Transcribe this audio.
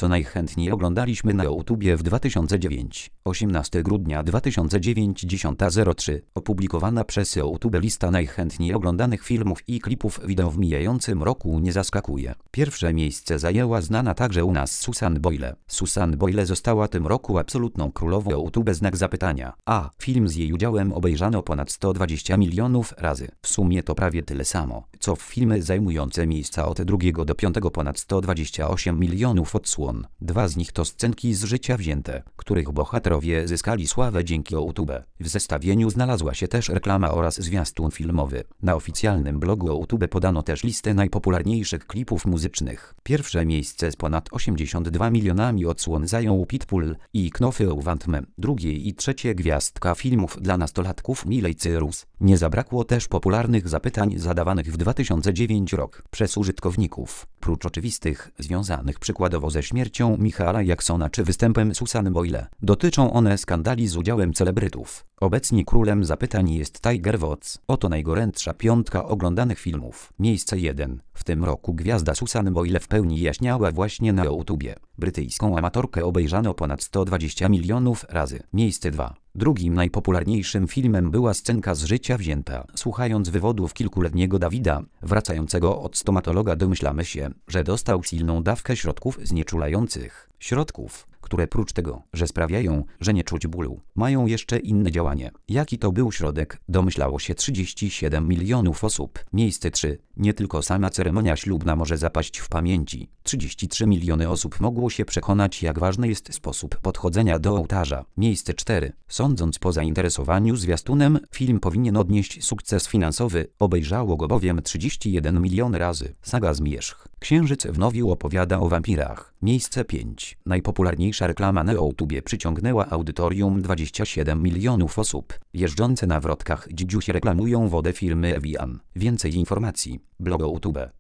co najchętniej oglądaliśmy na YouTubie w 2009. 18 grudnia 2009 10:03 opublikowana przez YouTube lista najchętniej oglądanych filmów i klipów wideo w mijającym roku nie zaskakuje. Pierwsze miejsce zajęła znana także u nas Susan Boyle. Susan Boyle została tym roku absolutną królową YouTube znak zapytania. A film z jej udziałem obejrzano ponad 120 milionów razy. W sumie to prawie tyle samo, co filmy zajmujące miejsca od 2 do 5 ponad 128 milionów odsłon. 2 z nich to scenki z życia wzięte, których bohaterowie zyskali sławę dzięki YouTube. W zestawieniu znalazła się też reklama oraz zwiastun filmowy. Na oficjalnym blogu YouTube podano też listę najpopularniejszych klipów muzycznych. Pierwsze miejsce z ponad 82 milionami odsłon zajął Pitbull i Knofy Wantme. Drugie i trzecie gwiazdka filmów dla nastolatków Miley Cyrus. Nie zabrakło też popularnych zapytań zadawanych w 2009 rok przez użytkowników. Prócz oczywistych, związanych przykładowo ze śmiercią Michaela Jacksona czy występem Susan Boyle, dotyczą one skandali z udziałem celebrytów. Obecnie królem zapytań jest Tiger Woods. Oto najgorętsza piątka oglądanych filmów. Miejsce 1. W tym roku gwiazda Susan Boyle w pełni jaśniała właśnie na YouTubie. Brytyjską amatorkę obejrzano ponad 120 milionów razy. Miejsce 2. Drugim najpopularniejszym filmem była scenka z życia wzięta. Słuchając wywodów kilkuletniego Dawida, wracającego od stomatologa, domyślamy się, że dostał silną dawkę środków znieczulających. Środków, które prócz tego, że sprawiają, że nie czuć bólu, mają jeszcze inne działanie. Jaki to był środek, domyślało się 37 milionów osób. Miejsce 3. Nie tylko sama ceremonia ślubna może zapaść w pamięci. 33 miliony osób mogło się przekonać, jak ważny jest sposób podchodzenia do ołtarza. Miejsce 4. Sądząc po zainteresowaniu zwiastunem, film powinien odnieść sukces finansowy. Obejrzało go bowiem 31 miliony razy. Saga Zmierzch. Księżyc w Nowiu opowiada o wampirach. Miejsce 5. Najpopularniejsza reklama na YouTubie przyciągnęła audytorium 27 milionów osób. Jeżdżące na wrotkach dzidziusie reklamują wodę firmy Evian. Więcej informacji. Blog YouTube.